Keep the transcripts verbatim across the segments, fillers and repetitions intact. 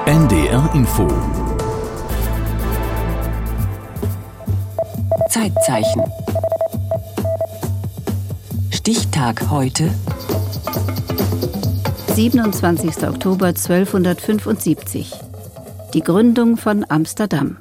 N D R Info. Zeitzeichen. Stichtag heute. siebenundzwanzigster Oktober zwölfhundertfünfundsiebzig. Die Gründung von Amsterdam.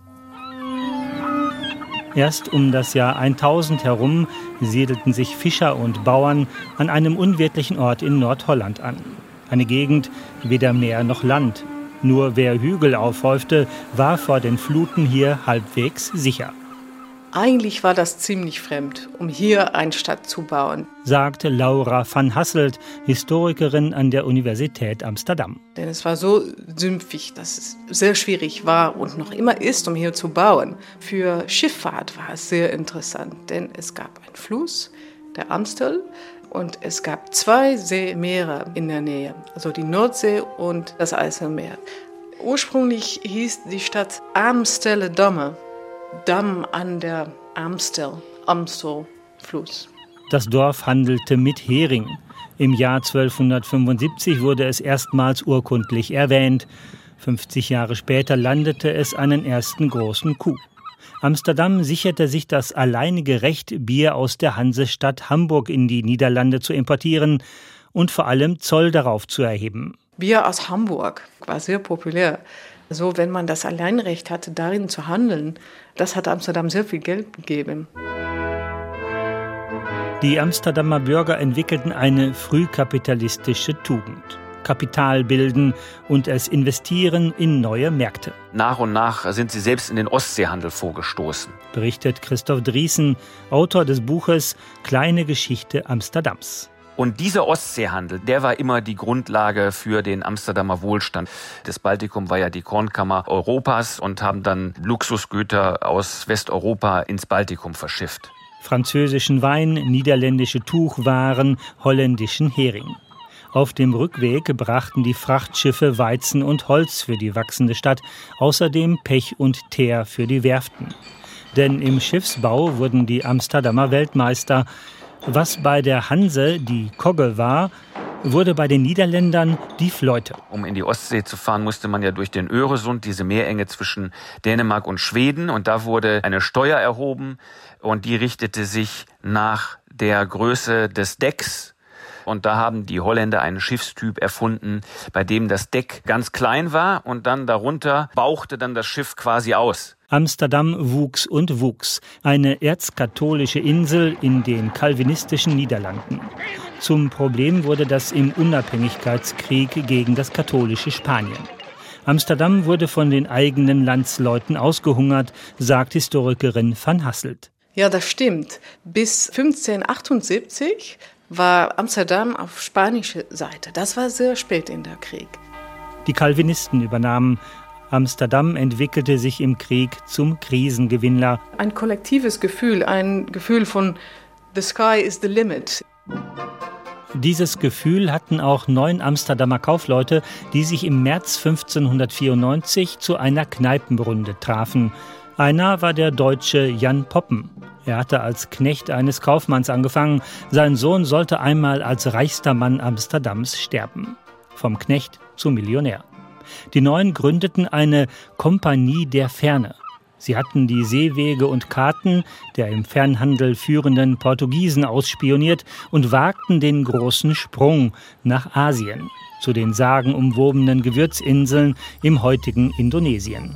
Erst um das Jahr tausend herum siedelten sich Fischer und Bauern an einem unwirtlichen Ort in Nordholland an. Eine Gegend, weder Meer noch Land. Nur wer Hügel aufhäufte, war vor den Fluten hier halbwegs sicher. Eigentlich war das ziemlich fremd, um hier eine Stadt zu bauen, sagte Laura van Hasselt, Historikerin an der Universität Amsterdam. Denn es war so sümpfig, dass es sehr schwierig war und noch immer ist, um hier zu bauen. Für Schifffahrt war es sehr interessant, denn es gab einen Fluss, der Amstel, und es gab zwei Seemeere in der Nähe, also die Nordsee und das Eiselmeer. Ursprünglich hieß die Stadt Amsterdam. Damm an der Amstel, Amstelfluss. Das Dorf handelte mit Hering. Im Jahr zwölfhundertfünfundsiebzig wurde es erstmals urkundlich erwähnt. fünfzig Jahre später landete es einen ersten großen Coup. Amsterdam sicherte sich das alleinige Recht, Bier aus der Hansestadt Hamburg in die Niederlande zu importieren und vor allem Zoll darauf zu erheben. Bier aus Hamburg war sehr populär. So, wenn man das Alleinrecht hatte, darin zu handeln, das hat Amsterdam sehr viel Geld gegeben. Die Amsterdamer Bürger entwickelten eine frühkapitalistische Tugend. Kapital bilden und es investieren in neue Märkte. Nach und nach sind sie selbst in den Ostseehandel vorgestoßen, berichtet Christoph Driessen, Autor des Buches Kleine Geschichte Amsterdams. Und dieser Ostseehandel, der war immer die Grundlage für den Amsterdamer Wohlstand. Das Baltikum war ja die Kornkammer Europas und haben dann Luxusgüter aus Westeuropa ins Baltikum verschifft. Französischen Wein, niederländische Tuchwaren, holländischen Hering. Auf dem Rückweg brachten die Frachtschiffe Weizen und Holz für die wachsende Stadt, außerdem Pech und Teer für die Werften. Denn im Schiffsbau wurden die Amsterdamer Weltmeister. Was bei der Hanse die Kogge war, wurde bei den Niederländern die Fleute. Um in die Ostsee zu fahren, musste man ja durch den Öresund, diese Meerenge zwischen Dänemark und Schweden. Und da wurde eine Steuer erhoben und die richtete sich nach der Größe des Decks. Und da haben die Holländer einen Schiffstyp erfunden, bei dem das Deck ganz klein war und dann darunter bauchte dann das Schiff quasi aus. Amsterdam wuchs und wuchs, eine erzkatholische Insel in den calvinistischen Niederlanden. Zum Problem wurde das im Unabhängigkeitskrieg gegen das katholische Spanien. Amsterdam wurde von den eigenen Landsleuten ausgehungert, sagt Historikerin van Hasselt. Ja, das stimmt. Bis fünfzehnhundertachtundsiebzig war Amsterdam auf spanischer Seite. Das war sehr spät in der Krieg. Die Calvinisten übernahmen. Amsterdam entwickelte sich im Krieg zum Krisengewinnler. Ein kollektives Gefühl, ein Gefühl von the sky is the limit. Dieses Gefühl hatten auch neun Amsterdamer Kaufleute, die sich im März fünfzehnhundertvierundneunzig zu einer Kneipenrunde trafen. Einer war der Deutsche Jan Poppen. Er hatte als Knecht eines Kaufmanns angefangen. Sein Sohn sollte einmal als reichster Mann Amsterdams sterben. Vom Knecht zum Millionär. Die Neuen gründeten eine Kompanie der Ferne. Sie hatten die Seewege und Karten der im Fernhandel führenden Portugiesen ausspioniert und wagten den großen Sprung nach Asien, zu den sagenumwobenen Gewürzinseln im heutigen Indonesien.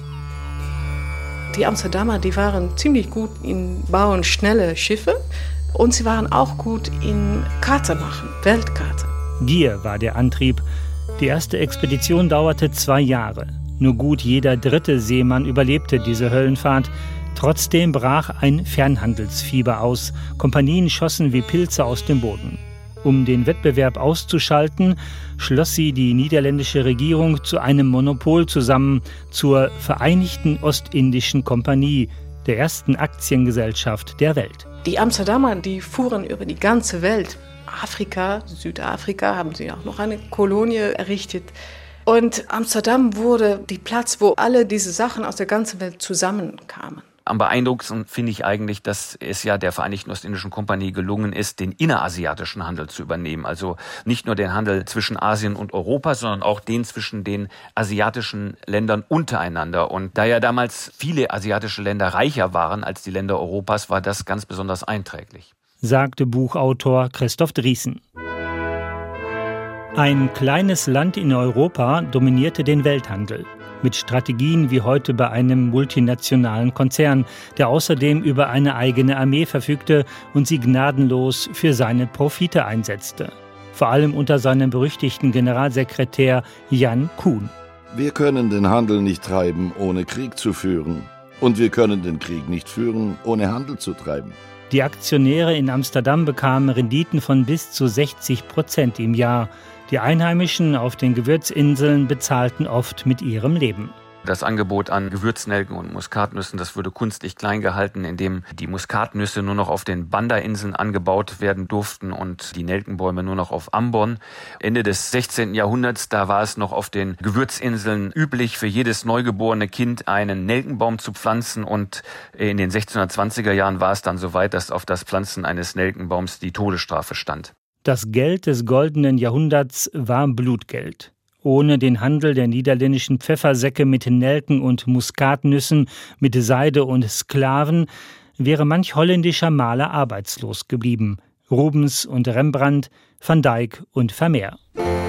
Die Amsterdamer, die waren ziemlich gut in Bauen schnelle Schiffe und sie waren auch gut in Karte machen, Weltkarte. Gier war der Antrieb. Die erste Expedition dauerte zwei Jahre. Nur gut jeder dritte Seemann überlebte diese Höllenfahrt. Trotzdem brach ein Fernhandelsfieber aus. Kompanien schossen wie Pilze aus dem Boden. Um den Wettbewerb auszuschalten, schloss sie die niederländische Regierung zu einem Monopol zusammen, zur Vereinigten Ostindischen Kompanie, der ersten Aktiengesellschaft der Welt. Die Amsterdamer, die fuhren über die ganze Welt. Afrika, Südafrika haben sie auch noch eine Kolonie errichtet. Und Amsterdam wurde der Platz, wo alle diese Sachen aus der ganzen Welt zusammenkamen. Am beeindruckendsten finde ich eigentlich, dass es ja der Vereinigten Ostindischen Kompanie gelungen ist, den innerasiatischen Handel zu übernehmen. Also nicht nur den Handel zwischen Asien und Europa, sondern auch den zwischen den asiatischen Ländern untereinander. Und da ja damals viele asiatische Länder reicher waren als die Länder Europas, war das ganz besonders einträglich, sagte Buchautor Christoph Drießen. Ein kleines Land in Europa dominierte den Welthandel. Mit Strategien wie heute bei einem multinationalen Konzern, der außerdem über eine eigene Armee verfügte und sie gnadenlos für seine Profite einsetzte. Vor allem unter seinem berüchtigten Generalsekretär Jan Kuhn. Wir können den Handel nicht treiben, ohne Krieg zu führen. Und wir können den Krieg nicht führen, ohne Handel zu treiben. Die Aktionäre in Amsterdam bekamen Renditen von bis zu sechzig Prozent im Jahr. Die Einheimischen auf den Gewürzinseln bezahlten oft mit ihrem Leben. Das Angebot an Gewürznelken und Muskatnüssen, das wurde künstlich klein gehalten, indem die Muskatnüsse nur noch auf den Banda-Inseln angebaut werden durften und die Nelkenbäume nur noch auf Ambon. Ende des sechzehnten Jahrhunderts, da war es noch auf den Gewürzinseln üblich, für jedes neugeborene Kind einen Nelkenbaum zu pflanzen, und in den sechzehnhundertzwanziger Jahren war es dann so weit, dass auf das Pflanzen eines Nelkenbaums die Todesstrafe stand. Das Geld des goldenen Jahrhunderts war Blutgeld. Ohne den Handel der niederländischen Pfeffersäcke mit Nelken und Muskatnüssen, mit Seide und Sklaven, wäre manch holländischer Maler arbeitslos geblieben. Rubens und Rembrandt, Van Dyck und Vermeer.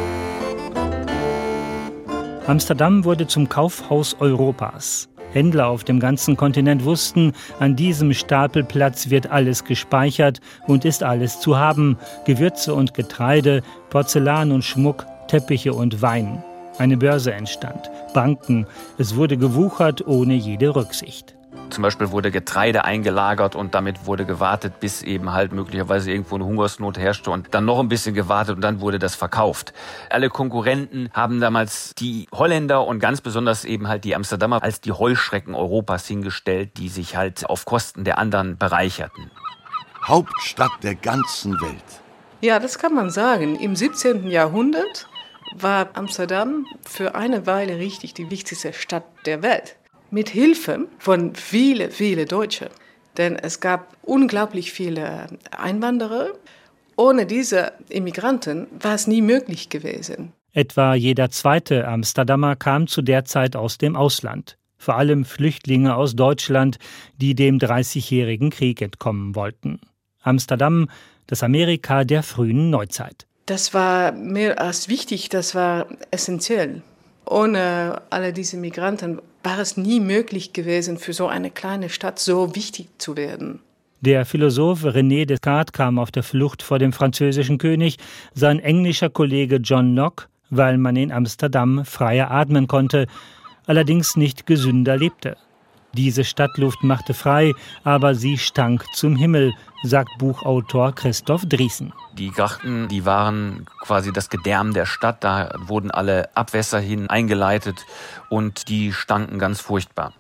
Amsterdam wurde zum Kaufhaus Europas. Händler auf dem ganzen Kontinent wussten, an diesem Stapelplatz wird alles gespeichert und ist alles zu haben. Gewürze und Getreide, Porzellan und Schmuck, Teppiche und Wein. Eine Börse entstand, Banken. Es wurde gewuchert ohne jede Rücksicht. Zum Beispiel wurde Getreide eingelagert und damit wurde gewartet, bis eben halt möglicherweise irgendwo eine Hungersnot herrschte, und dann noch ein bisschen gewartet und dann wurde das verkauft. Alle Konkurrenten haben damals die Holländer und ganz besonders eben halt die Amsterdamer als die Heuschrecken Europas hingestellt, die sich halt auf Kosten der anderen bereicherten. Hauptstadt der ganzen Welt. Ja, das kann man sagen. Im siebzehnten Jahrhundert war Amsterdam für eine Weile richtig die wichtigste Stadt der Welt. Mit Hilfe von vielen, vielen Deutschen. Denn es gab unglaublich viele Einwanderer. Ohne diese Immigranten war es nie möglich gewesen. Etwa jeder zweite Amsterdamer kam zu der Zeit aus dem Ausland. Vor allem Flüchtlinge aus Deutschland, die dem Dreißigjährigen Krieg entkommen wollten. Amsterdam, das Amerika der frühen Neuzeit. Das war mehr als wichtig, das war essentiell. Ohne alle diese Migranten war es nie möglich gewesen, für so eine kleine Stadt so wichtig zu werden. Der Philosoph René Descartes kam auf der Flucht vor dem französischen König, sein englischer Kollege John Locke, weil man in Amsterdam freier atmen konnte, allerdings nicht gesünder lebte. Diese Stadtluft machte frei, aber sie stank zum Himmel, sagt Buchautor Christoph Drießen. Die Grachten, die waren quasi das Gedärm der Stadt, da wurden alle Abwässer hin eingeleitet und die stanken ganz furchtbar.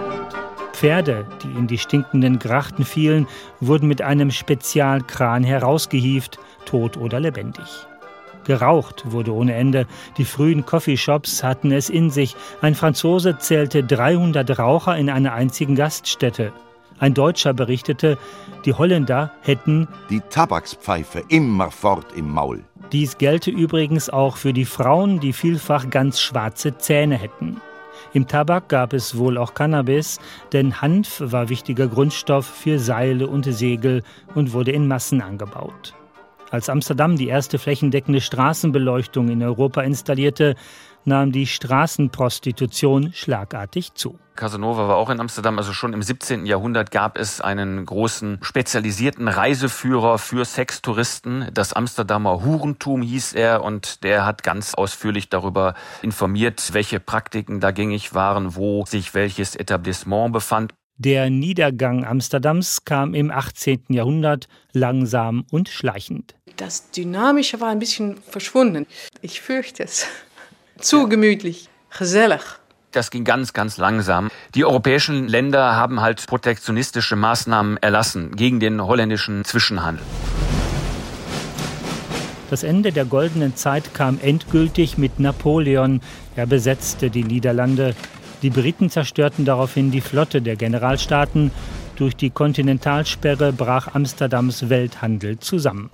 Pferde, die in die stinkenden Grachten fielen, wurden mit einem Spezialkran herausgehievt, tot oder lebendig. Geraucht wurde ohne Ende. Die frühen Coffeeshops hatten es in sich. Ein Franzose zählte dreihundert Raucher in einer einzigen Gaststätte. Ein Deutscher berichtete, die Holländer hätten die Tabakspfeife immerfort im Maul. Dies gelte übrigens auch für die Frauen, die vielfach ganz schwarze Zähne hätten. Im Tabak gab es wohl auch Cannabis, denn Hanf war wichtiger Grundstoff für Seile und Segel und wurde in Massen angebaut. Als Amsterdam die erste flächendeckende Straßenbeleuchtung in Europa installierte, nahm die Straßenprostitution schlagartig zu. Casanova war auch in Amsterdam, also schon im siebzehnten Jahrhundert gab es einen großen spezialisierten Reiseführer für Sextouristen. Das Amsterdamer Hurentum hieß er, und der hat ganz ausführlich darüber informiert, welche Praktiken da gängig waren, wo sich welches Etablissement befand. Der Niedergang Amsterdams kam im achtzehnten Jahrhundert langsam und schleichend. Das Dynamische war ein bisschen verschwunden. Ich fürchte es. Zu gemütlich, gesellig. Das ging ganz, ganz langsam. Die europäischen Länder haben halt protektionistische Maßnahmen erlassen gegen den holländischen Zwischenhandel. Das Ende der goldenen Zeit kam endgültig mit Napoleon. Er besetzte die Niederlande. Die Briten zerstörten daraufhin die Flotte der Generalstaaten. Durch die Kontinentalsperre brach Amsterdams Welthandel zusammen.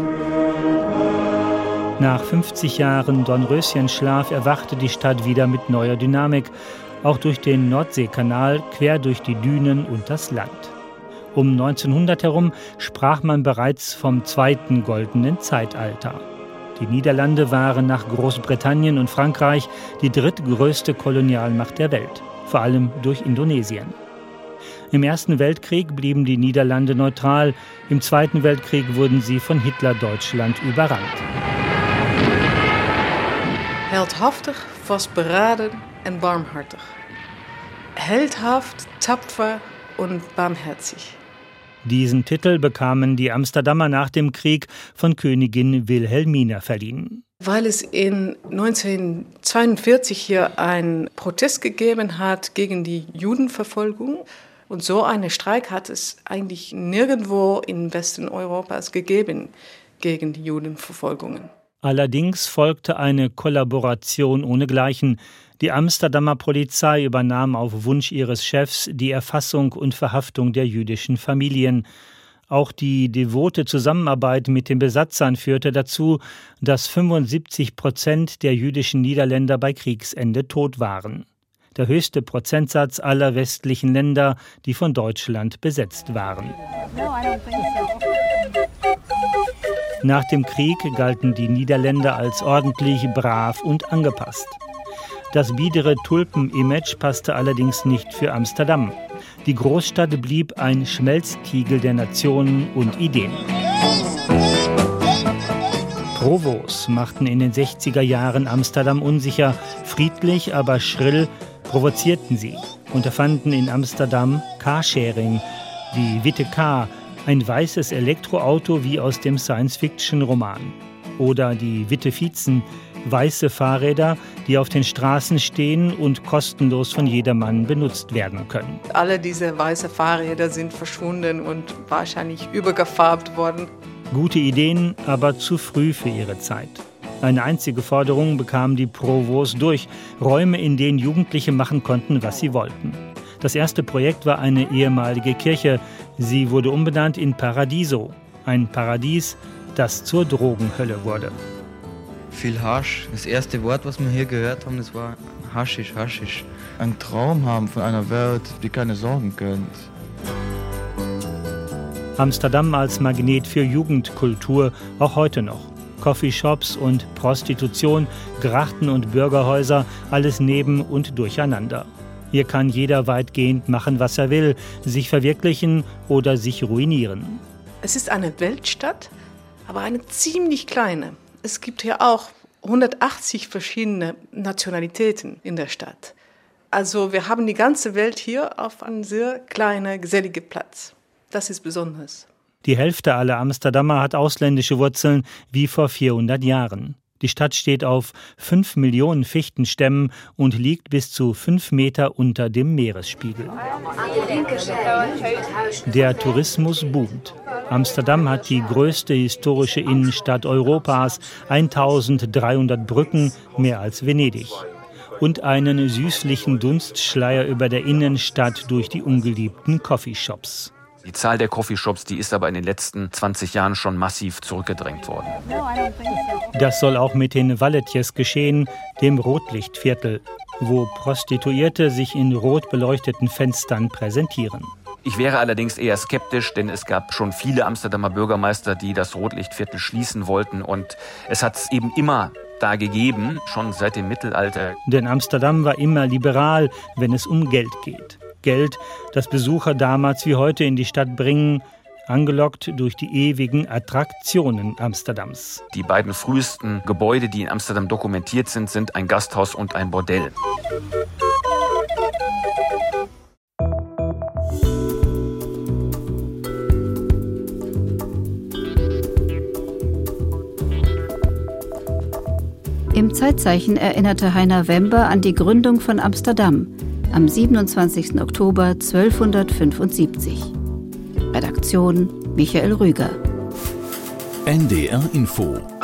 Nach fünfzig Jahren Dornröschenschlaf erwachte die Stadt wieder mit neuer Dynamik, auch durch den Nordseekanal, quer durch die Dünen und das Land. Um neunzehnhundert herum sprach man bereits vom zweiten goldenen Zeitalter. Die Niederlande waren nach Großbritannien und Frankreich die drittgrößte Kolonialmacht der Welt, vor allem durch Indonesien. Im Ersten Weltkrieg blieben die Niederlande neutral, im Zweiten Weltkrieg wurden sie von Hitler-Deutschland überrannt. Heldhaftig, vastberaden en barmhartig. Heldhaft, tapfer und barmherzig. Diesen Titel bekamen die Amsterdamer nach dem Krieg von Königin Wilhelmina verliehen. Weil es in neunzehnhundertzweiundvierzig hier einen Protest gegeben hat gegen die Judenverfolgung. Und so einen Streik hat es eigentlich nirgendwo im Westen Europas gegeben gegen die Judenverfolgungen. Allerdings folgte eine Kollaboration ohnegleichen. Die Amsterdamer Polizei übernahm auf Wunsch ihres Chefs die Erfassung und Verhaftung der jüdischen Familien. Auch die devote Zusammenarbeit mit den Besatzern führte dazu, dass fünfundsiebzig Prozent der jüdischen Niederländer bei Kriegsende tot waren. Der höchste Prozentsatz aller westlichen Länder, die von Deutschland besetzt waren. Nach dem Krieg galten die Niederländer als ordentlich, brav und angepasst. Das biedere Tulpen-Image passte allerdings nicht für Amsterdam. Die Großstadt blieb ein Schmelztiegel der Nationen und Ideen. Provos machten in den sechziger Jahren Amsterdam unsicher. Friedlich, aber schrill provozierten sie und erfanden in Amsterdam Carsharing, die Witte Car, ein weißes Elektroauto wie aus dem Science-Fiction-Roman. Oder die Witte Fietsen, weiße Fahrräder, die auf den Straßen stehen und kostenlos von jedermann benutzt werden können. Alle diese weißen Fahrräder sind verschwunden und wahrscheinlich übergefarbt worden. Gute Ideen, aber zu früh für ihre Zeit. Eine einzige Forderung bekamen die Provos durch: Räume, in denen Jugendliche machen konnten, was sie wollten. Das erste Projekt war eine ehemalige Kirche. Sie wurde umbenannt in Paradiso, ein Paradies, das zur Drogenhölle wurde. Viel Hasch. Das erste Wort, was wir hier gehört haben, das war Haschisch, Haschisch. Einen Traum haben von einer Welt, die keine Sorgen kennt. Amsterdam als Magnet für Jugendkultur, auch heute noch. Coffeeshops und Prostitution, Grachten und Bürgerhäuser, alles neben und durcheinander. Hier kann jeder weitgehend machen, was er will, sich verwirklichen oder sich ruinieren. Es ist eine Weltstadt, aber eine ziemlich kleine. Es gibt hier auch hundertachtzig verschiedene Nationalitäten in der Stadt. Also wir haben die ganze Welt hier auf einem sehr kleinen, geselligen Platz. Das ist besonders. Die Hälfte aller Amsterdamer hat ausländische Wurzeln, wie vor vierhundert Jahren. Die Stadt steht auf fünf Millionen Fichtenstämmen und liegt bis zu fünf Meter unter dem Meeresspiegel. Der Tourismus boomt. Amsterdam hat die größte historische Innenstadt Europas, eintausenddreihundert Brücken, mehr als Venedig. Und einen süßlichen Dunstschleier über der Innenstadt durch die ungeliebten Coffeeshops. Die Zahl der Coffeeshops, die ist aber in den letzten zwanzig Jahren schon massiv zurückgedrängt worden. Das soll auch mit den Valletjes geschehen, dem Rotlichtviertel, wo Prostituierte sich in rot beleuchteten Fenstern präsentieren. Ich wäre allerdings eher skeptisch, denn es gab schon viele Amsterdamer Bürgermeister, die das Rotlichtviertel schließen wollten. Und es hat es eben immer da gegeben, schon seit dem Mittelalter. Denn Amsterdam war immer liberal, wenn es um Geld geht. Geld, das Besucher damals wie heute in die Stadt bringen, angelockt durch die ewigen Attraktionen Amsterdams. Die beiden frühesten Gebäude, die in Amsterdam dokumentiert sind, sind ein Gasthaus und ein Bordell. Im Zeitzeichen erinnerte Heiner Wember an die Gründung von Amsterdam am siebenundzwanzigsten Oktober zwölfhundertfünfundsiebzig. Redaktion Michael Rüger. N D R Info